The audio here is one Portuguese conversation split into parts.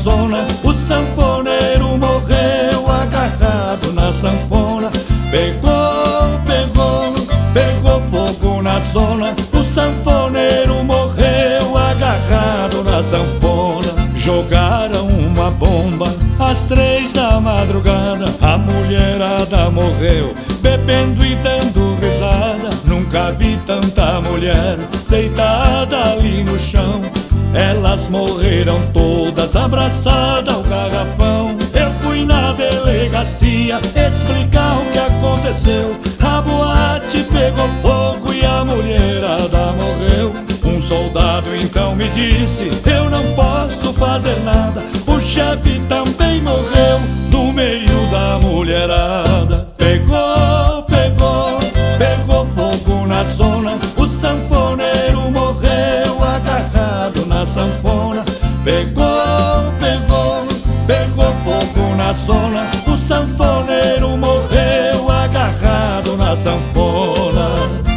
zona, o sanfoneiro morreu agarrado na sanfona. Pegou, pegou, pegou fogo na zona, o sanfoneiro morreu agarrado na sanfona. Jogaram uma bomba às 3 da madrugada, a mulherada morreu bebendo e dando risada. Nunca vi tanta mulher deitada ali no chão, elas morreram todas abraçadas ao garrafão. Eu fui na delegacia explicar o que aconteceu. A boate pegou fogo e a mulherada morreu. Um soldado então me disse: eu não posso fazer nada, o chefe também morreu no meio da mulherada. Pegou, pegou, pegou fogo na zona, o sanfoneiro morreu agarrado na sanfona. Pegou, pegou, pegou fogo na zona, o sanfoneiro morreu agarrado na sanfona.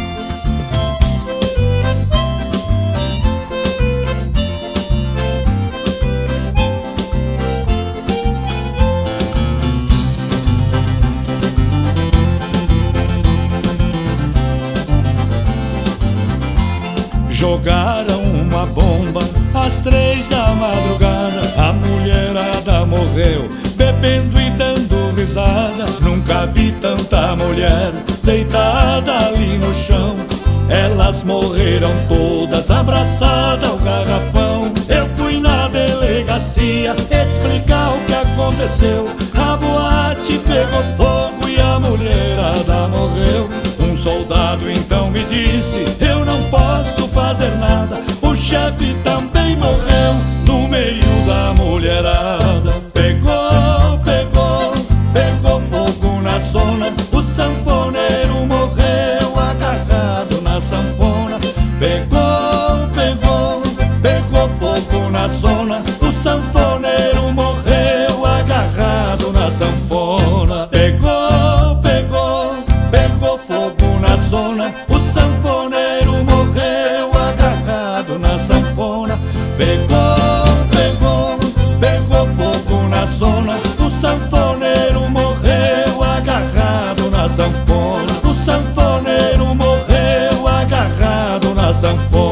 Jogaram uma bomba às 3 da madrugada, a mulherada morreu bebendo e dando risada. Nunca vi tanta mulher deitada ali no chão, elas morreram todas abraçadas ao garrafão. Eu fui na delegacia explicar o que aconteceu. A boate pegou fogo e a mulherada morreu. Um soldado então me disse: eu não posso fazer nada, o chefe também morreu no meio da mulherada. Pegou, pegou, pegou fogo na zona, o sanfoneiro morreu agarrado na sanfona. Pegou, pegou, pegou fogo na zona, o sanfoneiro morreu agarrado na sanfona. Pegou, pegou, pegou fogo na zona, o sanfoneiro morreu agarrado na sanfona. Pegou, pegou, pegou fogo na zona, o sanfoneiro morreu agarrado na sanfona. O sanfoneiro morreu agarrado na sanfona.